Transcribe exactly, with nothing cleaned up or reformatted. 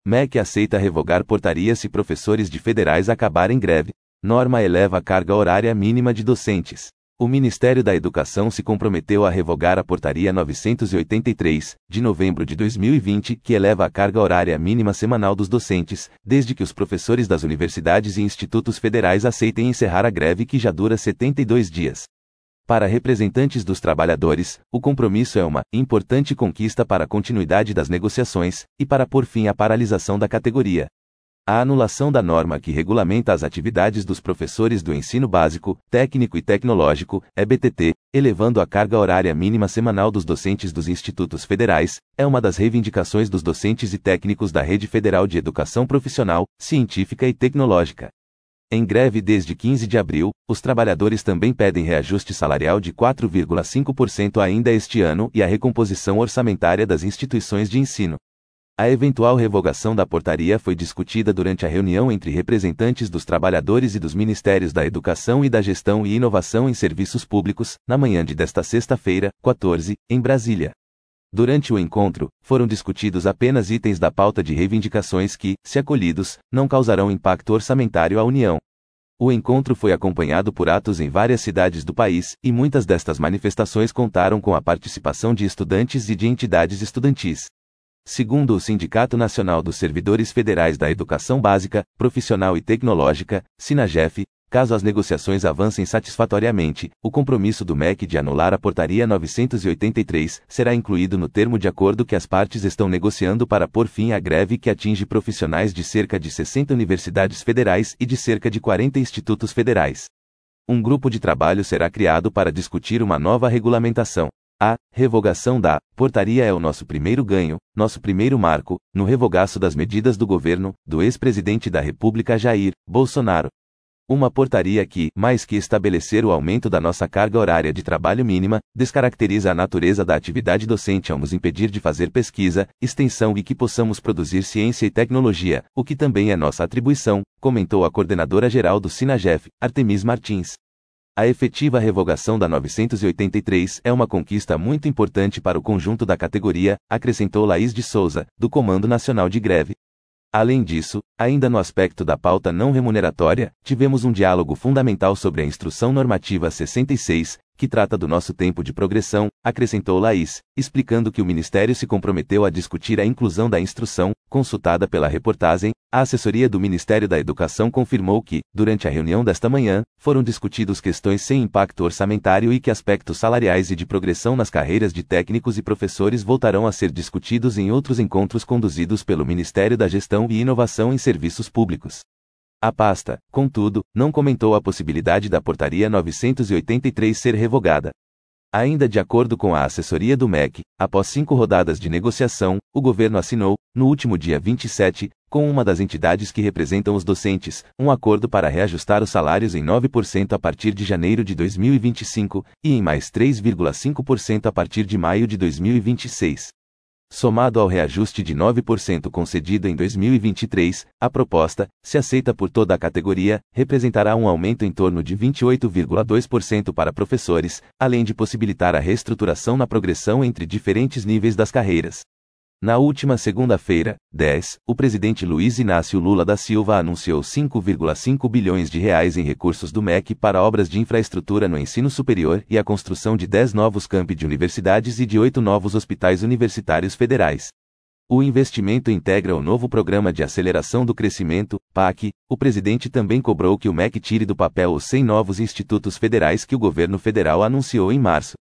M E C aceita revogar portaria se professores de federais acabarem greve. Norma eleva a carga horária mínima de docentes. O Ministério da Educação se comprometeu a revogar a Portaria novecentos e oitenta e três, de novembro de dois mil e vinte, que eleva a carga horária mínima semanal dos docentes, desde que os professores das universidades e institutos federais aceitem encerrar a greve que já dura setenta e dois dias. Para representantes dos trabalhadores, o compromisso é uma importante conquista para a continuidade das negociações e para pôr fim à paralisação da categoria. A anulação da norma que regulamenta as atividades dos professores do ensino básico, técnico e tecnológico, E B T T, elevando a carga horária mínima semanal dos docentes dos institutos federais, é uma das reivindicações dos docentes e técnicos da Rede Federal de Educação Profissional, Científica e Tecnológica. Em greve desde quinze de abril, os trabalhadores também pedem reajuste salarial de quatro vírgula cinco por cento ainda este ano e a recomposição orçamentária das instituições de ensino. A eventual revogação da portaria foi discutida durante a reunião entre representantes dos trabalhadores e dos Ministérios da Educação e da Gestão e Inovação em Serviços Públicos, na manhã de desta sexta-feira, quatorze, em Brasília. Durante o encontro, foram discutidos apenas itens da pauta de reivindicações que, se acolhidos, não causarão impacto orçamentário à União. O encontro foi acompanhado por atos em várias cidades do país, e muitas destas manifestações contaram com a participação de estudantes e de entidades estudantis. Segundo o Sindicato Nacional dos Servidores Federais da Educação Básica, Profissional e Tecnológica, SINAGEF, caso as negociações avancem satisfatoriamente, o compromisso do M E C de anular a Portaria novecentos e oitenta e três será incluído no termo de acordo que as partes estão negociando para pôr fim à greve que atinge profissionais de cerca de sessenta universidades federais e de cerca de quarenta institutos federais. Um grupo de trabalho será criado para discutir uma nova regulamentação. A revogação da portaria é o nosso primeiro ganho, nosso primeiro marco, no revogaço das medidas do governo, do ex-presidente da República Jair Bolsonaro. Uma portaria que, mais que estabelecer o aumento da nossa carga horária de trabalho mínima, descaracteriza a natureza da atividade docente ao nos impedir de fazer pesquisa, extensão e que possamos produzir ciência e tecnologia, o que também é nossa atribuição, comentou a coordenadora-geral do SINAGEF, Artemis Martins. A efetiva revogação da novecentos e oitenta e três é uma conquista muito importante para o conjunto da categoria, acrescentou Laís de Souza, do Comando Nacional de Greve. Além disso, ainda no aspecto da pauta não remuneratória, tivemos um diálogo fundamental sobre a Instrução Normativa sessenta e seis, que trata do nosso tempo de progressão, acrescentou Laís, explicando que o Ministério se comprometeu a discutir a inclusão da instrução. Consultada pela reportagem, a assessoria do Ministério da Educação confirmou que, durante a reunião desta manhã, foram discutidos questões sem impacto orçamentário e que aspectos salariais e de progressão nas carreiras de técnicos e professores voltarão a ser discutidos em outros encontros conduzidos pelo Ministério da Gestão e Inovação em Serviços Públicos. A pasta, contudo, não comentou a possibilidade da Portaria novecentos e oitenta e três ser revogada. Ainda de acordo com a assessoria do M E C, após cinco rodadas de negociação, o governo assinou, no último dia vinte e sete, com uma das entidades que representam os docentes, um acordo para reajustar os salários em nove por cento a partir de janeiro de dois mil e vinte e cinco, e em mais três vírgula cinco por cento a partir de maio de dois mil e vinte e seis. Somado ao reajuste de nove por cento concedido em dois mil e vinte e três, a proposta, se aceita por toda a categoria, representará um aumento em torno de vinte e oito vírgula dois por cento para professores, além de possibilitar a reestruturação na progressão entre diferentes níveis das carreiras. Na última segunda-feira, dez, o presidente Luiz Inácio Lula da Silva anunciou cinco vírgula cinco bilhões de reais em recursos do M E C para obras de infraestrutura no ensino superior e a construção de dez novos campi de universidades e de oito novos hospitais universitários federais. O investimento integra o novo Programa de Aceleração do Crescimento, P A C. O presidente também cobrou que o M E C tire do papel os cem novos institutos federais que o governo federal anunciou em março.